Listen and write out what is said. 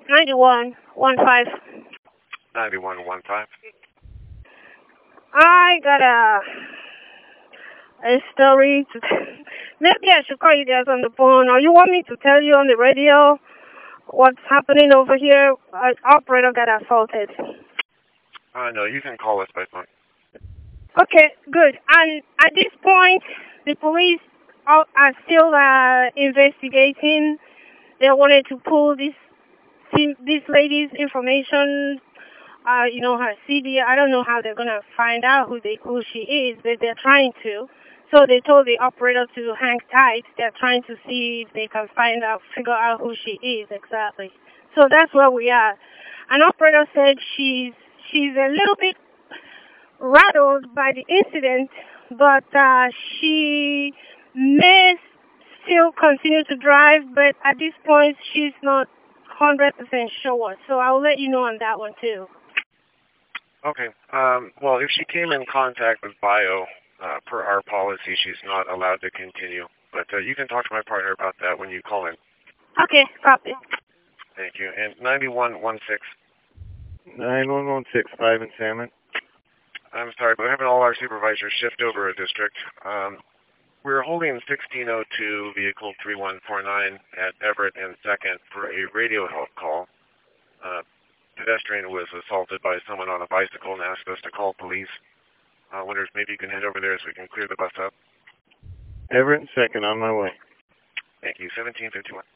9115. 9115. I got a story to. Maybe I should call you guys on the phone, or you want me to tell you on the radio what's happening over here? Operator got assaulted. No, you can call us by phone. Okay, good. And at this point, the police are still investigating. They wanted to pull this lady's information, her CD. I don't know how they're gonna find out who she is, but they're trying to. So they told the operator to hang tight. They're trying to see if they can figure out who she is exactly. So that's where we are. An operator said she's a little bit rattled by the incident, but she may still continue to drive, but at this point she's not 100% sure. So I'll let you know on that one too. Okay. Well, if she came in contact with Bio, per our policy, she's not allowed to continue. But you can talk to my partner about that when you call in. Okay, copy. Thank you. And 9116. 9116, 5 and Salmon. I'm sorry, but we're having all our supervisors shift over a district. We're holding 1602 vehicle 3149 at Everett and 2nd for a radio help call. Pedestrian was assaulted by someone on a bicycle and asked us to call police. I wonder if maybe you can head over there so we can clear the bus up. Everett and 2nd, on my way. Thank you. 1751.